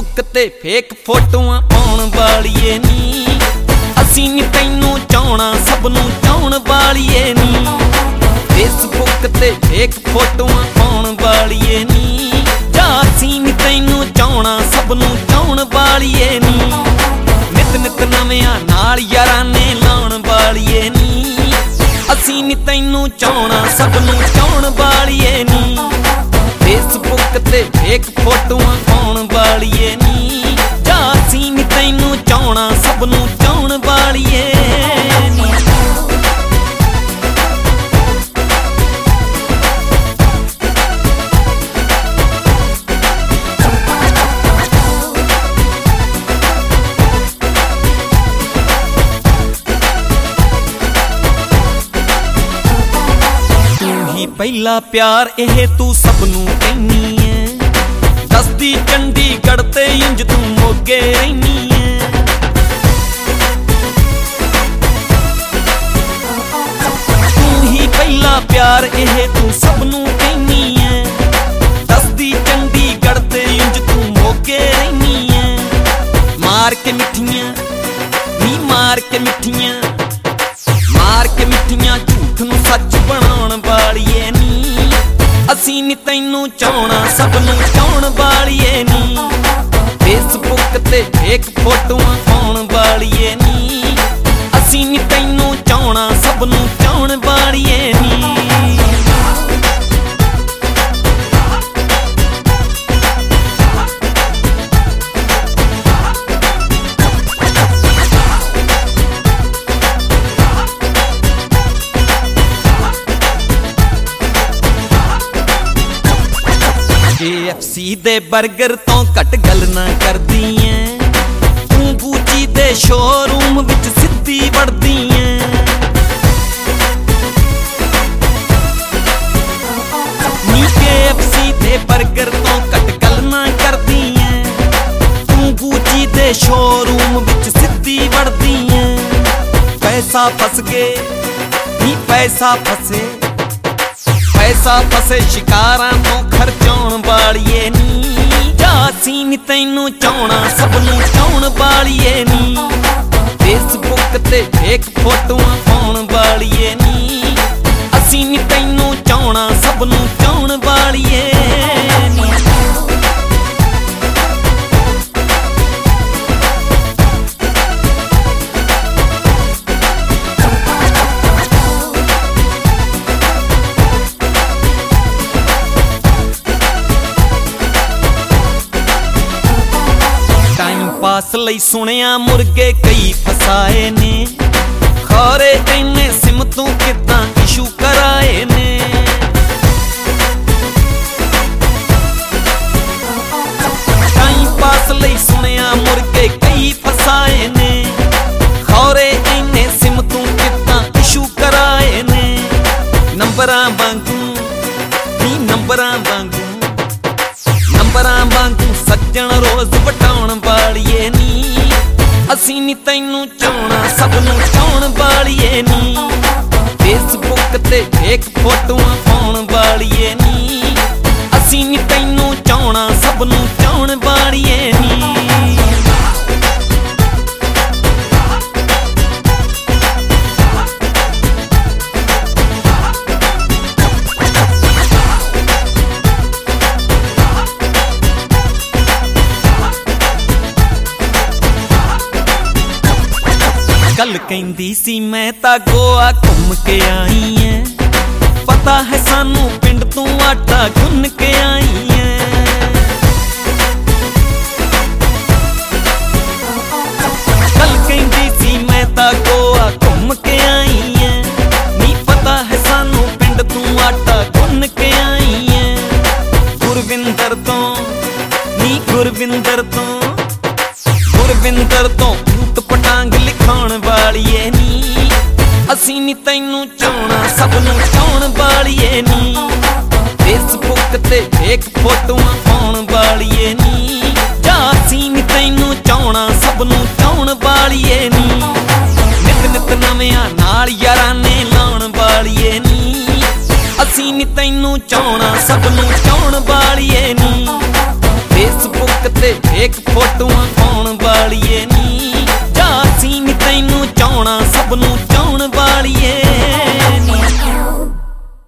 Facebook ते fake फोटोआं पाउण वालीए नी असीं नी तैनूं चाहणा सबनूं चाहण वालीए नी Facebook ते फेक फोटोआं पाउण वालीए नी जां असीं नी तैनूं चाहणा सबनूं चाहण वालीए नी नित नित नविआं नाल याराने लाउण वालीए नी असीं नी तैनूं चाहणा सबनूं चाहण वालीए नी फेसबुक ते फेक फोटोआं पाउण वालीए नी जां असीं नी तैनूं चाहणा सबनूं चाहण वालीए नी। पहला प्यार एह तू सबनूं कहनी है दसदी चंडीगढ़ ते इंज तू मोगे रहनी है तू ही पहला प्यार एह तू सबनूं कहनी है दसदी चंडीगढ़ ते इंज तू मोगे रहनी है मार के मिठियां नी मार के मिठियां झूठ नूं सच बनाउण वालीए नी असीं नी तैनूं चाहणा सबनूं चाहण वालीए नी फेसबुक ते फेक फोटोआं पाउण वालीए नी असीं नी तैनूं चाहणा सबनूं चाहण वालीए नी। KFC दे बर्गर तो घट गल ना करदी ऐ तू गुची दे शोरूम विच सिद्धी वड़दी ऐ नी KFC दे बर्गर तो घट गल ना करदी ऐ तू गुची दे शोरूम विच सिद्धी वड़दी ऐ पैसा फस गए नी पैसा फसे शिकारां तो खर्चाउण वालीए नी जां असीं नी तैनूं चाहणा सबनूं चाहण वालीए नी फेसबुक ते फेक फोटोआं पाउण वालीए नी असीं नी तैनूं चाहणा सबनूं चाहण वालीए नी। पास लई सुनिया मुर्गे कई फसाए ने खौरे इन्ने सिम तू किदां इशू कराए ने टाइम पास लई सुनिया मुर्गे कई फसाए ने खौरे इन्ने सिम तू किदां इशू कराए ने नंबरां वांगू नी नंबरां वांगू सज्जण रोज वटाउण वालीए नी असीं नी तैनूं चाहणा सबनूं चाहण वालीए नी फेसबुक ते फेक फोटोआं पाउण वालीए नी असीं नी तैनूं चाहणा सबनूं चाहण वालीए नी। कल कहंदी सी मैं तां गोआ घूम के आई ऐ पता है सानू पिंड तू आटा गुन के आई ऐ कल कहंदी सी मैं तां गोआ घूम के आई ऐ नी पता है सानू पिंड तू आटा गुन के आई ऐ गुरविंदर तो ऊट पटांग लिखाउण वालीए नी असीं नी तैनूं चाहणा सबनूं चाहण वालीए नी फेसबुक ते फेक फोटोआं पाउण वालीए नी जां असीं नी तैनूं चाहणा सबनूं चाहण वालीए नी नित नित नविआं नाल याराने लाउण वालीए नी असीं नी तैनूं चाहणा सबनूं चाहण वालीए नी। ਫੇਸਬੁੱਕ ਤੇ ਫੇਕ ਫੋਟੋਆਂ ਪਾਉਣ ਵਾਲੀਏ